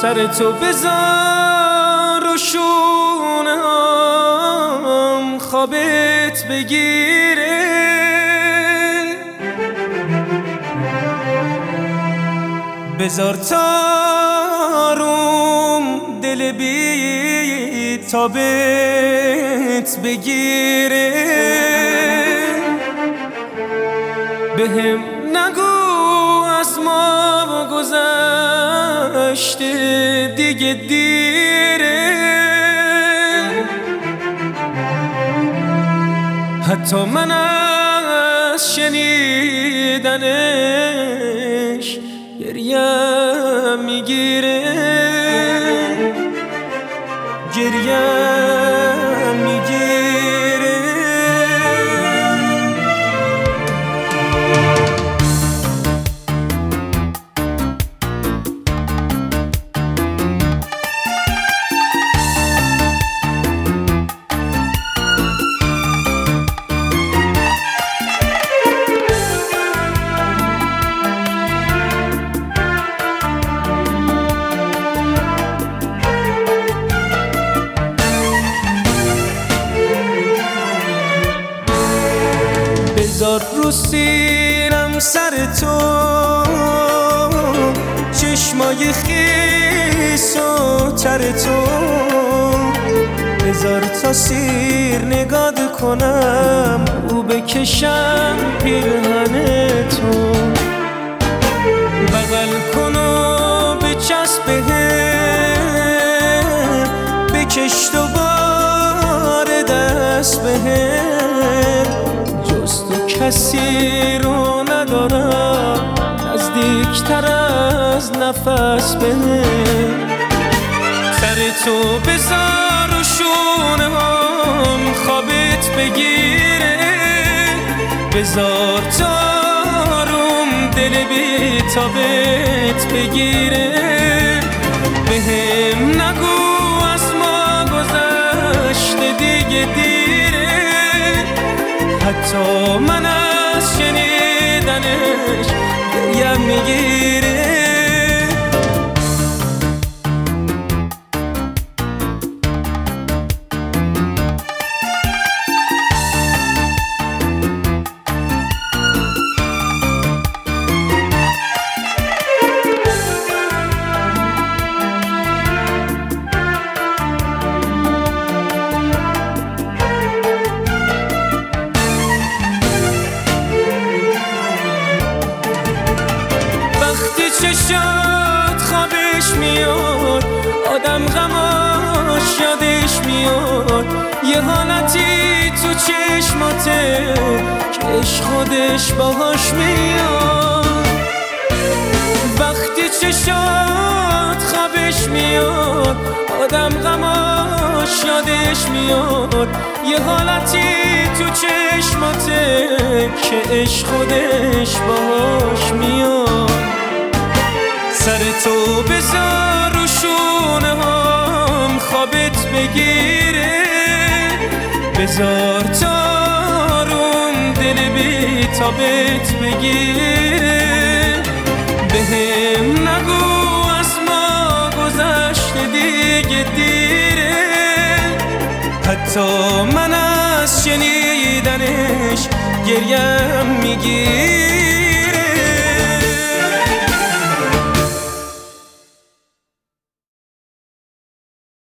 سر تو بذار و شونم خوابت بگیره، بذار تاروم دل بی تابت بگیره، بهم نگو از ما گذشته دیگه دیره، حتی من از شنیدنش گریم میگیره، گریم میگیره. بذار رو سینم سر تو چشمای خیس و تر تو، بذار تا سیر نگاه کنم او بکشم پیرهن تو، بغل کن و بچسب بهم، بکش دوباره دست بهم، جز تو کسی رو ندارم نزدیکتر از نفس بهم، سر تو بذار و شونم خوابت بگیره، بذار تاروم دل بی تابت بگیره، بهم نگو از ما گذشته دیگه دیره، حتی من از شنیدنش گریم میگیره. چشات خوابش میاد، آدم غماش یادش میاد، یه حالتی تو چشماته که عشق خودش باهاش میاد، وقتی چشات خوابش میاد، آدم غماش یادش میاد، یه حالتی تو چشماته که عشق خودش باهاش میاد، سر تو بذار و شونم خوابت بگیره، بذار تاروم دل بی تابت بگیره، بهم نگو از ما گذشته دیگه دیره، حتی من از شنیدنش گریم میگیره.